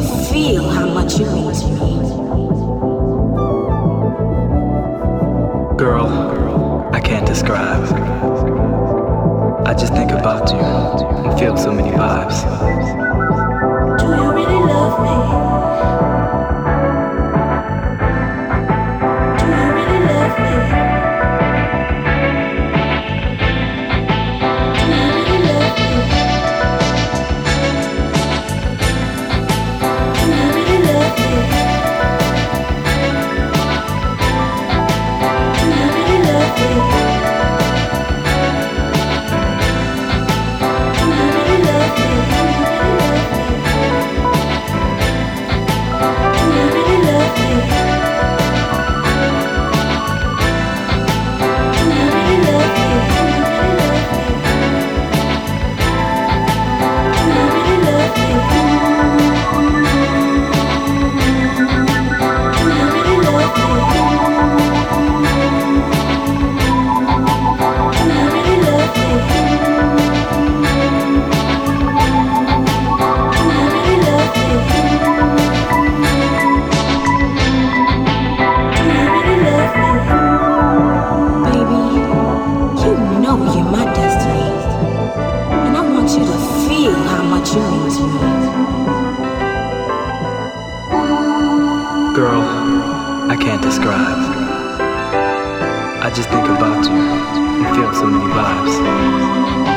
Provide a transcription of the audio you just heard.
feel how much you mean to me. Girl, I can't describe. I just think about you and feel so many vibes. Do you really love me? Do you really love me? Do you really love me? Do you really love me? Do you really love me? Do you really love me? Do you really love me? Do you really love me? Do you really love me? Do you really love me? Do you really love me? Do you really love me? Do you really love me? Baby, you know you're my destiny. And I want you to feel how much you mean to me. Girl, I can't describe. I just think about you and feel so many vibes.